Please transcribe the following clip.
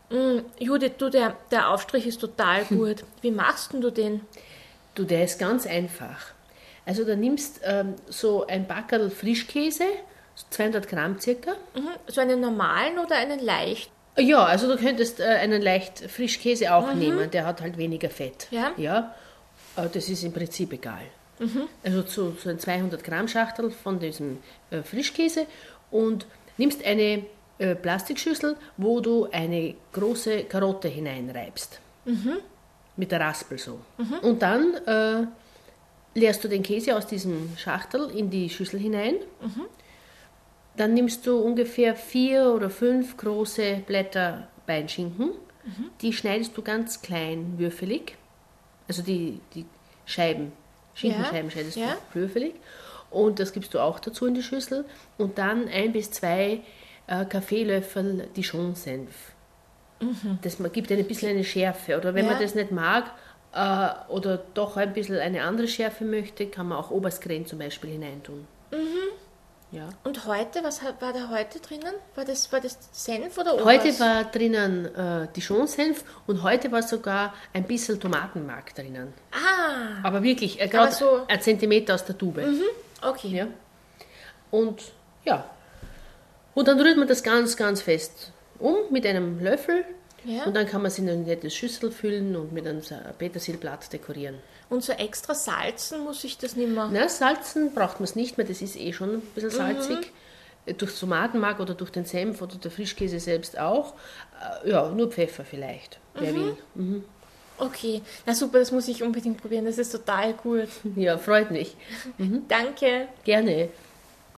Judith, du, der Aufstrich ist total gut. Wie machst denn du den? Du, der ist ganz einfach. Also du nimmst so ein Backerl Frischkäse, so 200 Gramm circa. So einen normalen oder einen leicht? Ja, also du könntest einen leicht Frischkäse auch nehmen, der hat halt weniger Fett. Ja. Ja, das ist im Prinzip egal. Also so ein 200 Gramm Schachtel von diesem Frischkäse und nimmst eine Plastikschüssel, wo du eine große Karotte hineinreibst. Mit der Raspel so. Und dann leerst du den Käse aus diesem Schachtel in die Schüssel hinein. Dann nimmst du ungefähr 4 oder 5 große Blätter Beinschinken. Die schneidest du ganz klein, würfelig. Also die Scheiben, Schinkenscheiben schneidest du würfelig. Und das gibst du auch dazu in die Schüssel. Und dann 1 bis 2 Kaffeelöffel Dijon-Senf. Das gibt ein bisschen eine Schärfe. Oder wenn man das nicht mag oder doch ein bisschen eine andere Schärfe möchte, kann man auch Oberstgren zum Beispiel hineintun. Ja. Und heute, war da heute drinnen? War das Senf oder Oberst? Heute war drinnen Dijon-Senf und heute war sogar ein bisschen Tomatenmark drinnen. Aber wirklich, gerade so ein Zentimeter aus der Tube. Okay. Ja. Und ja. Und dann rührt man das ganz, ganz fest mit einem Löffel. Ja. Und dann kann man es in ein nettes Schüssel füllen und mit einem Petersilblatt dekorieren. Und so extra salzen muss ich das nicht mehr? Na, salzen braucht man es nicht mehr, das ist eh schon ein bisschen salzig. Durch Tomatenmark oder durch den Senf oder der Frischkäse selbst auch. Ja, nur Pfeffer vielleicht, wer will. Okay, na super, das muss ich unbedingt probieren, das ist total gut. Ja, freut mich. Danke. Gerne.